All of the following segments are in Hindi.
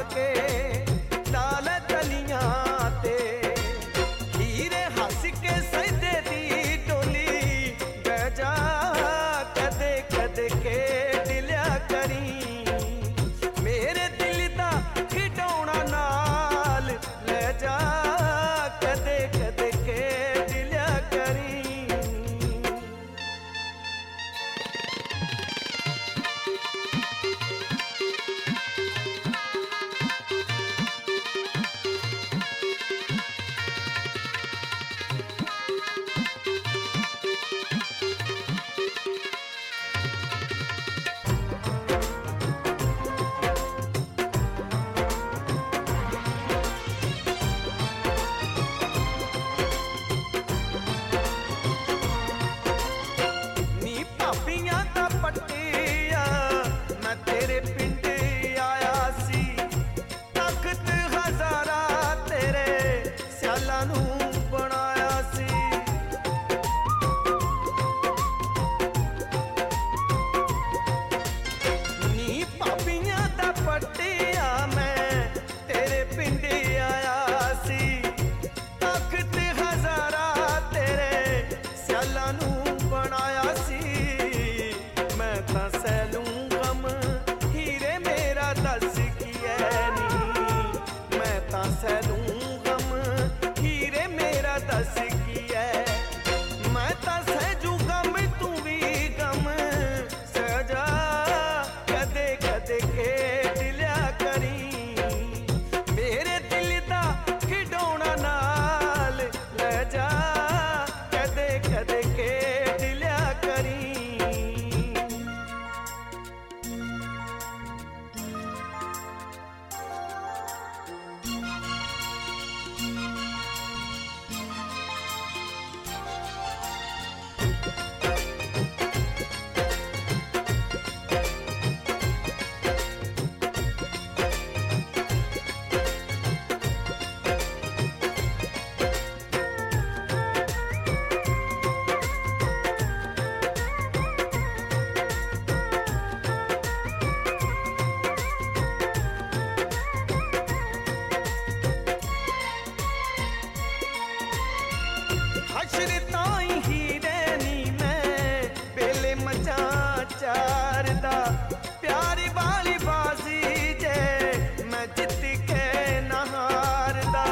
के लाल तलियां ते हीरे हस के सजदे दी डोली बह जा कदे कदे के दिलिया करी मेरे दिल दा खिडौना नाल ले जा कदे कदे के दिलिया करी। पट्टिया मैं तेरे पिंड आया सी तख्त हजारा तेरे स्याला नू बनाया सी नी पापियां दा पट्टिया मैं तेरे पिंड आया सी तख्त हजारा तेरे स्याला नू बनाया सी मैं तां सैलूं गम हीरे मेरा दस की है नी मैं तां सैलूं गम हीरे मेरा दस की है मैं तां सहजू गम तू भी गम सजा कदे कदे के दिलिया करी मेरे दिल दा खिडौना नाल ले जा कदे कदे के दिलिया करी। चारदा प्यारी वाली बाजी जे मैं जित के नहारदा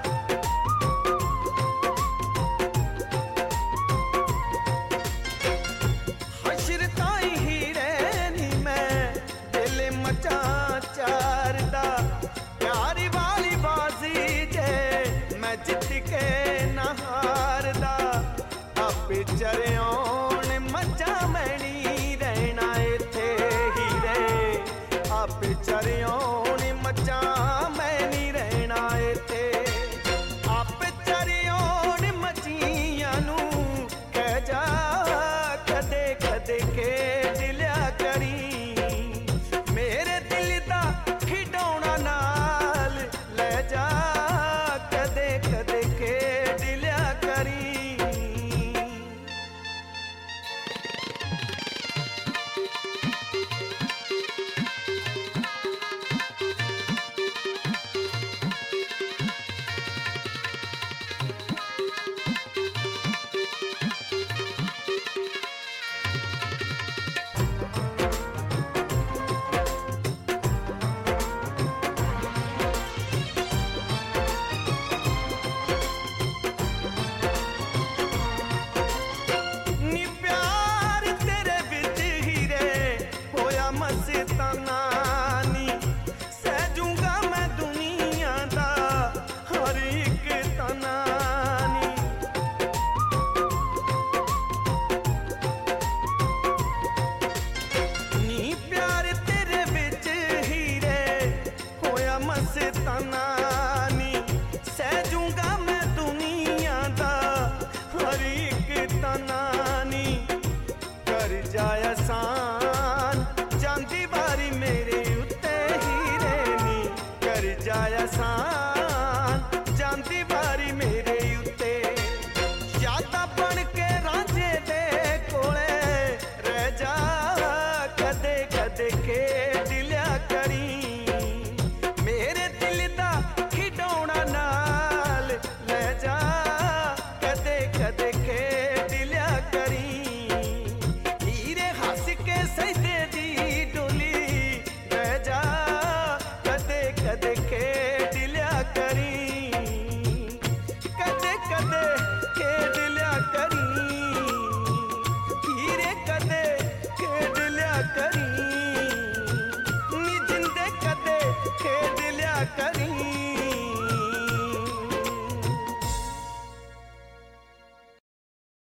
हशर ताई हीरे नी मैं दिल मचा चारदा प्यारी वाली बाजी जे मैं जित के नहारदा आपे चरियों मचा मैनी आप चरियों मचा मैं नहीं रहना इत्थे आप चरियों मचियां नू कह जा कदे कदे के दिलिया करी मेरे दिल दा खिडौना नाल ले जा कदे कदे के दिलिया करी। मस्तानी सहजूंगा मैं दुनिया दा हर एक तनानी नी प्यार तेरे बिच हीरे होया मस्तानी सहजूंगा मैं दुनिया दा हर एक तनानी कर जाए आसान जांदी बारी मेरे उत्ते हीरे नी कर जाए आसान